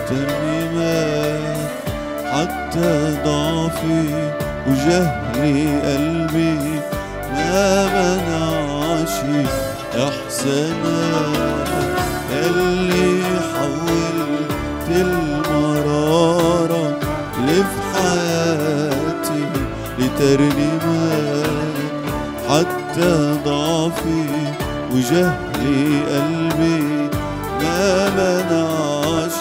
ترنيمات حتى ضعفي وجهلي قلبي ما منعش إحسانك اللي حولت المرارة اللي في حياتي لترنيمات حتى ضعفي وجهلي قلبي ما منعش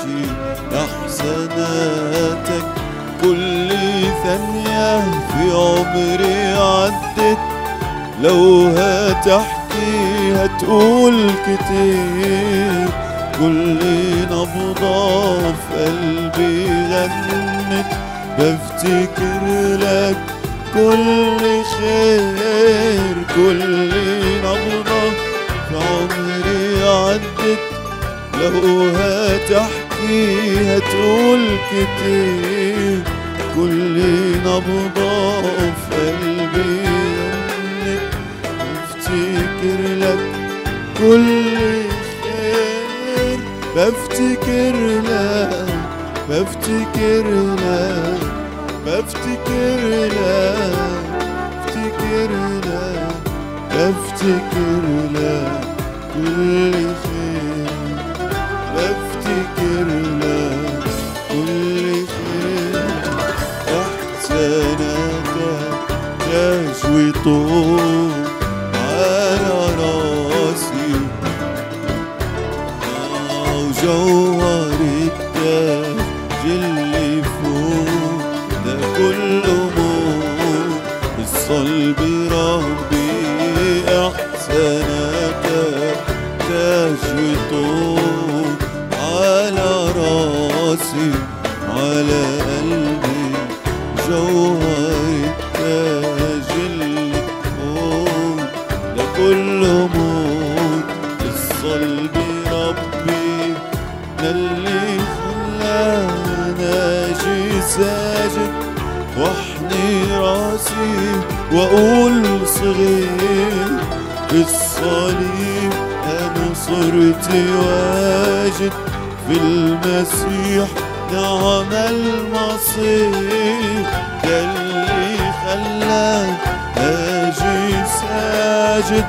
إحساناتك. كل ثانية في عمري عدت لو هتحكي هتقول كتير، كل نبضة في قلبي غنت بفتكر لك كل خير. كل نبضة في عمري عدت لو هتحكي هتقول كتير، كل نبضة في قلبي غنت بفتكر لك كل خير. بفتكر لك بفتكر لك بفتكر لك بفتكر لك بفتكر لك كل خير. بفتكر لك كل خير. احساناتك تاج وطول على راسي وجوهر التاج اللي فوق ده كله موت الصلب ربي. احساناتك تاج وطول على راسي على قلبي جوهر التاج اللي فوق ده كله موت الصلب ربي. ده اللي خلانا اجي ساجد واحني راسي واقول صغير في الصليب انا صرت واجد في المسيح نعم المصير. ده اللي خلاك اجي ساجد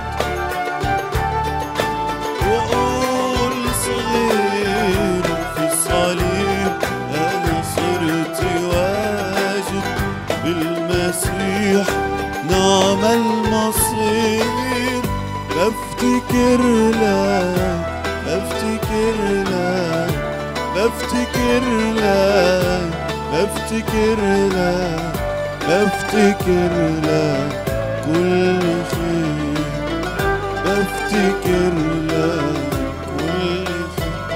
واقول صغير في الصليب انا صرت واجد في المسيح نعم المصير. بفتكر لك بفتكر لك بفتكر لك بفتكر لك بفتكر لك كل خير. بفتكر لك كل خير.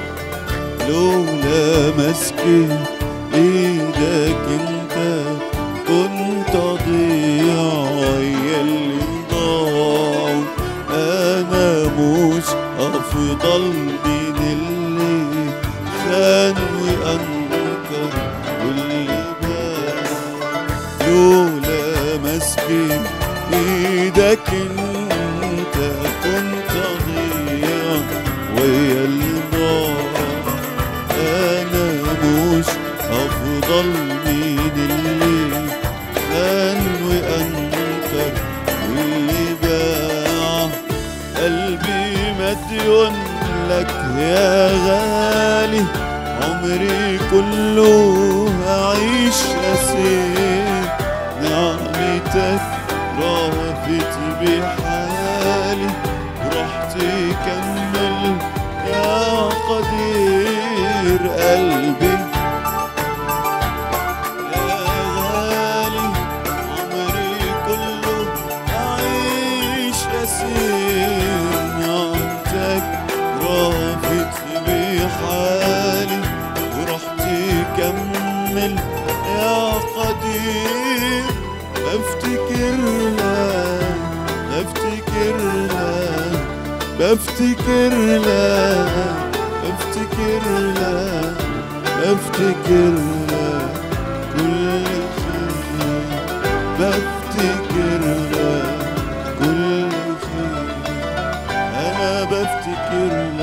لولا مسكي ايدك انت كنت اضيع ويا اللي ضاعوا. انا مش افضل من اللي خان وانكر واللي باع. لولا مسكي ايدك انت كنت اضيع ويا اللي ضاع. انا مش افضل من اللي خان وانكر واللي باع. قلبي مديون لك يا غالي عمري كله هعيش أسير. نعمتك رافت بحالي ورح تكمل يا قدير. قلبي يا غالي عمري كله هعيش أسير. نعمتك رافت بحالي ورح تكمل يا قدير. بفتكر لك بفتكر لك بفتكر لك بفتكر لك بفتكر لك كل خير. بفتكر لك كل خير. أنا بفتكر